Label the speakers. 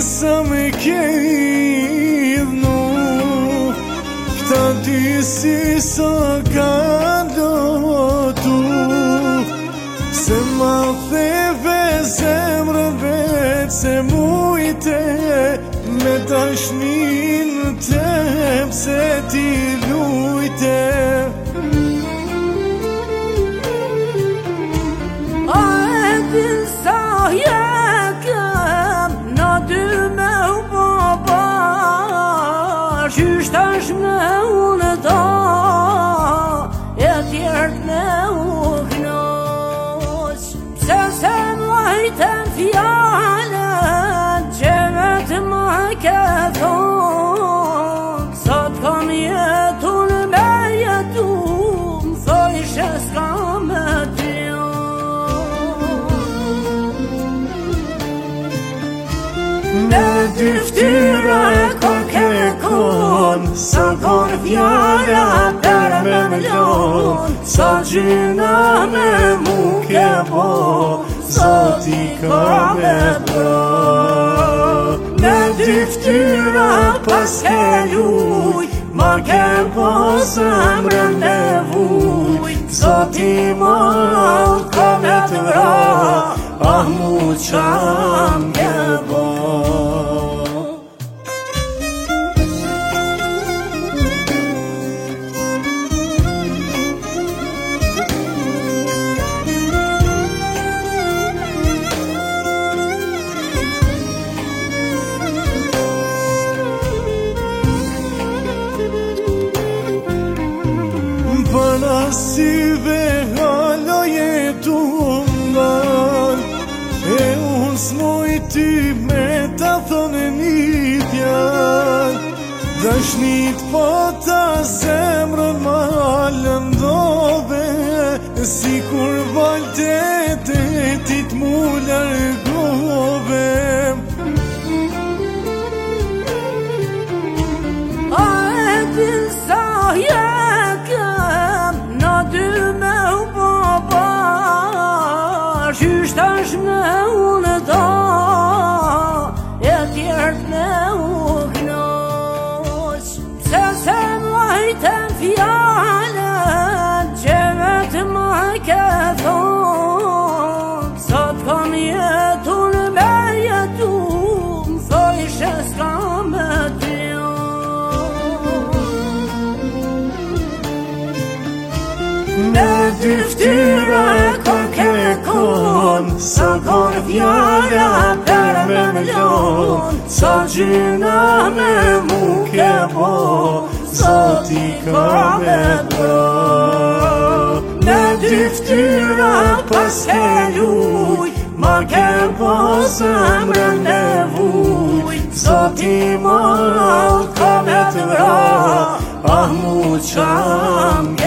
Speaker 1: sa me ke idhnu, këta dy si sa ka lotu, se ma theve zemrën vetë, se mujte me dashnin të pse ti lujte.
Speaker 2: Qysh tash me unë da, e tjertë me u knoq, pse se mojtën fjallën që vetë më ke thonë, sot kam jetun me jetu, më thojshë s'ka me t'jo. Me dy ftyra e koke kon, sa kon fjara per me m'lon, sa gjyna me mu ke po, sot i ka me pra. Me dy ftyra pas ke luj, ma ke po zemrën me vuj, sot i mal ka me të vra, ah mu qam ke bo.
Speaker 1: Panasive halo jetu ndan, e unë s'moj ty me ta thone një tjan, dashnit po ta zemrën ma lëndove, si kur valte te ti t'mu largove.
Speaker 2: A e din sa qysh tash me unë da, e tjertë me u knoq, pse se mojtën fjallën që vetë më ke thonë, sot kam jetun me jetu, më thojshë s'ka me t'jo. Me dy ftyra e koke kon, sa kon fjara per me m'lon, sa gjyna me mu ke po, sot i ka me pra. Me dy ftyra pas ke luj, ma ke po zemrën me vuj, sot i mal ka me të vra, ah mu qam